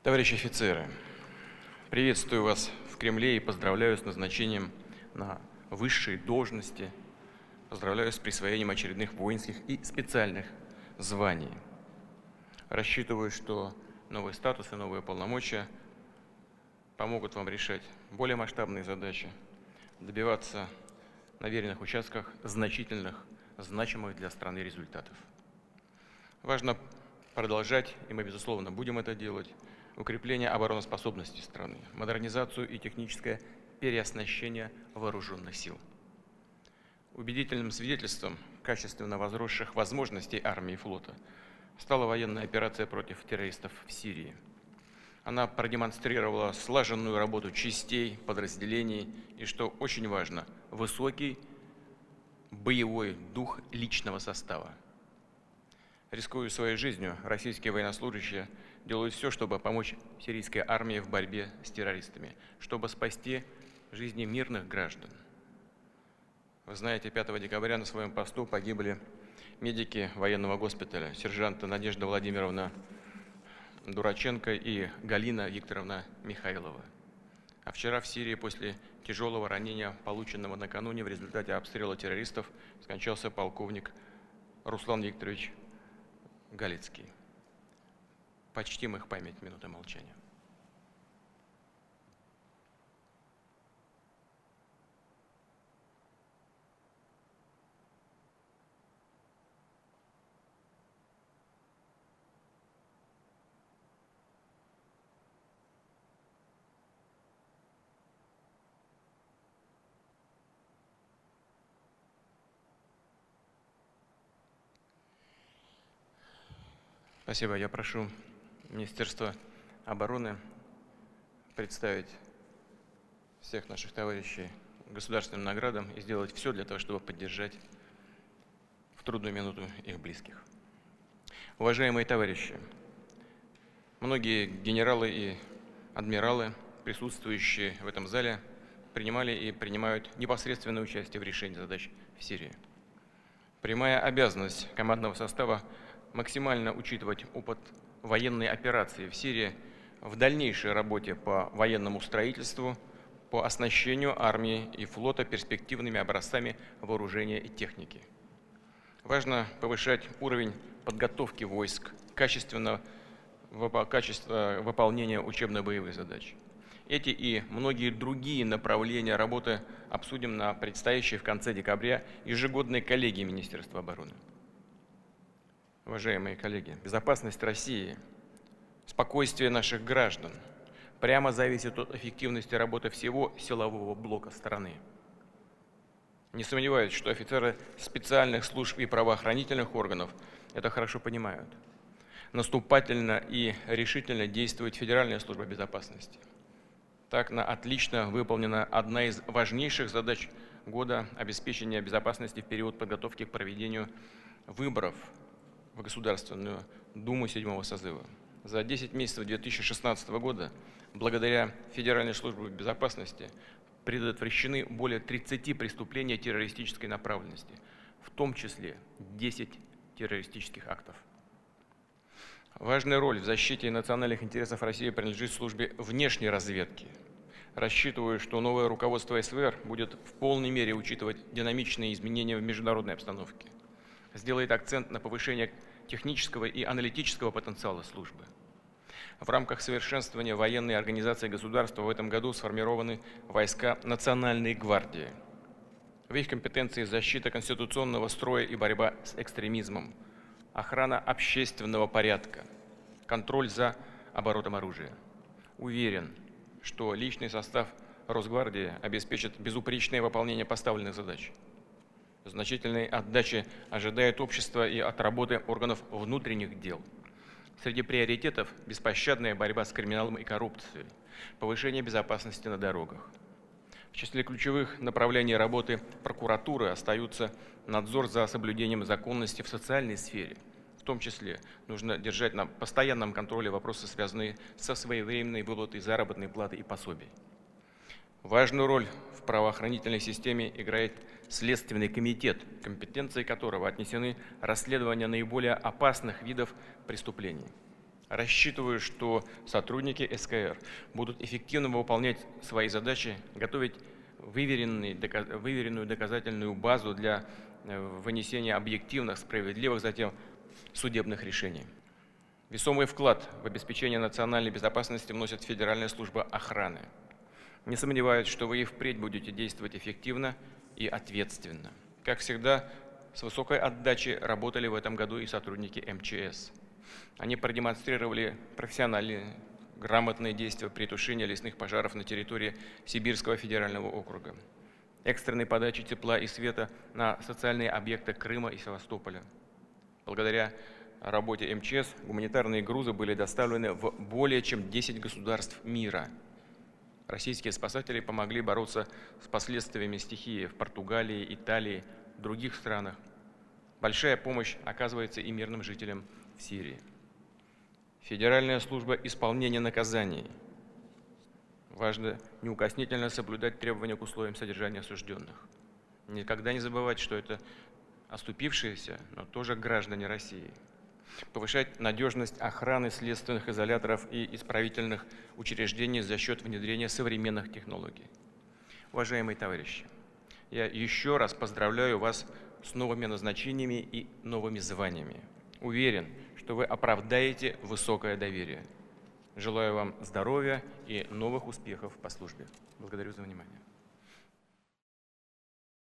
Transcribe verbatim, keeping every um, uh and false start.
Товарищи офицеры, приветствую вас в Кремле и поздравляю с назначением на высшие должности, поздравляю с присвоением очередных воинских и специальных званий. Рассчитываю, что новый статус и новые полномочия помогут вам решать более масштабные задачи, добиваться на веренных участках значительных, значимых для страны результатов. Важно продолжать, и мы, безусловно, будем это делать, укрепление обороноспособности страны, модернизацию и техническое переоснащение вооруженных сил. Убедительным свидетельством качественно возросших возможностей армии и флота стала военная операция против террористов в Сирии. Она продемонстрировала слаженную работу частей, подразделений и, что очень важно, высокий боевой дух личного состава. Рискуя своей жизнью, российские военнослужащие делают все, чтобы помочь сирийской армии в борьбе с террористами, чтобы спасти жизни мирных граждан. Вы знаете, пятого декабря на своем посту погибли медики военного госпиталя, сержанты Надежда Владимировна Дураченко и Галина Викторовна Михайлова. А вчера в Сирии после тяжелого ранения, полученного накануне в результате обстрела террористов, скончался полковник Руслан Викторович Галицкий. Почтим их память минутой молчания. Спасибо. Я прошу Министерство обороны представить всех наших товарищей государственным наградам и сделать все для того, чтобы поддержать в трудную минуту их близких. Уважаемые товарищи, многие генералы и адмиралы, присутствующие в этом зале, принимали и принимают непосредственное участие в решении задач в Сирии. Прямая обязанность командного состава максимально учитывать опыт военной операции в Сирии в дальнейшей работе по военному строительству, по оснащению армии и флота перспективными образцами вооружения и техники. Важно повышать уровень подготовки войск, качественного качество выполнения учебно-боевых задач. Эти и многие другие направления работы обсудим на предстоящей в конце декабря ежегодной коллегии Министерства обороны. Уважаемые коллеги, безопасность России, спокойствие наших граждан прямо зависит от эффективности работы всего силового блока страны. Не сомневаюсь, что офицеры специальных служб и правоохранительных органов это хорошо понимают. Наступательно и решительно действует Федеральная служба безопасности. Так, на отлично выполнена одна из важнейших задач года – обеспечения безопасности в период подготовки к проведению выборов в Государственную Думу седьмого созыва. За десять месяцев две тысячи шестнадцатого года, благодаря Федеральной службе безопасности, предотвращены более тридцати преступлений террористической направленности, в том числе десять террористических актов. Важная роль в защите национальных интересов России принадлежит службе внешней разведки. Рассчитываю, что новое руководство СВР будет в полной мере учитывать динамичные изменения в международной обстановке, сделает акцент на повышение технического и аналитического потенциала службы. В рамках совершенствования военной организации государства в этом году сформированы войска Национальной гвардии. В их компетенции защита конституционного строя и борьба с экстремизмом, охрана общественного порядка, контроль за оборотом оружия. Уверен, что личный состав Росгвардии обеспечит безупречное выполнение поставленных задач. Значительной отдачи ожидает общество и от работы органов внутренних дел. Среди приоритетов – беспощадная борьба с криминалом и коррупцией, повышение безопасности на дорогах. В числе ключевых направлений работы прокуратуры остаются надзор за соблюдением законности в социальной сфере. В том числе нужно держать на постоянном контроле вопросы, связанные со своевременной выплатой заработной платы и пособий. Важную роль в правоохранительной системе играет Следственный комитет, компетенции которого отнесены расследования наиболее опасных видов преступлений. Рассчитываю, что сотрудники эс ка эр будут эффективно выполнять свои задачи, готовить выверенную доказательную базу для вынесения объективных, справедливых, затем судебных решений. Весомый вклад в обеспечение национальной безопасности вносит Федеральная служба охраны. Не сомневаюсь, что вы и впредь будете действовать эффективно и ответственно. Как всегда, с высокой отдачей работали в этом году и сотрудники эм че эс. Они продемонстрировали профессиональные, грамотные действия при тушении лесных пожаров на территории Сибирского федерального округа, экстренной подачи тепла и света на социальные объекты Крыма и Севастополя. Благодаря работе эм че эс гуманитарные грузы были доставлены в более чем десять государств мира. Российские спасатели помогли бороться с последствиями стихии в Португалии, Италии, в других странах. Большая помощь оказывается и мирным жителям в Сирии. Федеральная служба исполнения наказаний. Важно неукоснительно соблюдать требования к условиям содержания осужденных. Никогда не забывать, что это оступившиеся, но тоже граждане России. Повышать надежность охраны следственных изоляторов и исправительных учреждений за счет внедрения современных технологий. Уважаемые товарищи, я еще раз поздравляю вас с новыми назначениями и новыми званиями. Уверен, что вы оправдаете высокое доверие. Желаю вам здоровья и новых успехов по службе. Благодарю за внимание.